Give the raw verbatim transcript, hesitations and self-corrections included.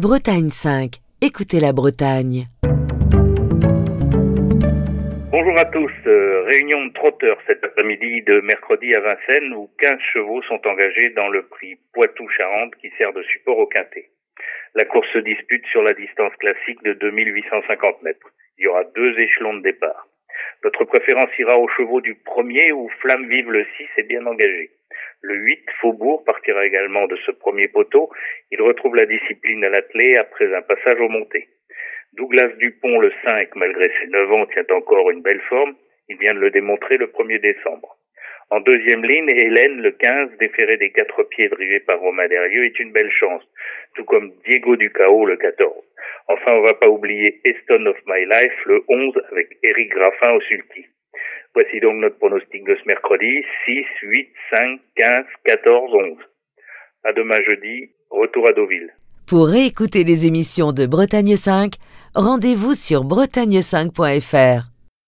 Bretagne cinq. Écoutez la Bretagne. Bonjour à tous. Euh, réunion de trotteurs cet après-midi de mercredi à Vincennes où quinze chevaux sont engagés dans le prix Poitou-Charentes qui sert de support au quintet. La course se dispute sur la distance classique de deux mille huit cent cinquante mètres. Il y aura deux échelons de départ. Notre préférence ira aux chevaux du premier où Flamme Vive le six est bien engagé. Le huit, Faubourg, partira également de ce premier poteau. Il retrouve la discipline à l'attelé après un passage au monté. Douglas Dupont, le cinq, malgré ses neuf ans, tient encore une belle forme. Il vient de le démontrer le premier décembre. En deuxième ligne, Hélène, le quinze, déféré des quatre pieds drivé par Romain Derrieux, est une belle chance, tout comme Diego Ducao, le quatorze. Enfin, on va pas oublier Eston of My Life, le onze, avec Éric Graffin au sulky. Voici donc notre pronostic de ce mercredi, six, huit, cinq, quinze, quatorze, onze. À demain jeudi, retour à Deauville. Pour réécouter les émissions de Bretagne cinq, rendez-vous sur bretagne cinq point f r.